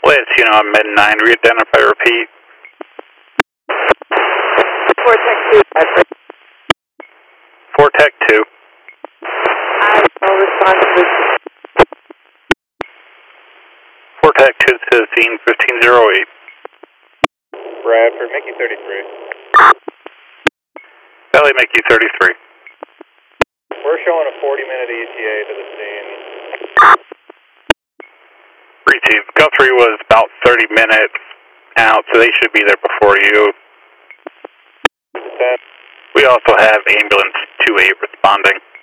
Let's, I'm Med 9, re-identify, repeat. Vortex 2, Bradford. Vortex 2. I will respond to this. Vortex 2 to scene 1508. Bradford, Mickey 33. Valley Mickey 33. We're showing a 40-minute ETA to the scene. Receive. Guthrie was about 30 minutes out, so they should be there before you. 10. We also have ambulance 2-8 responding.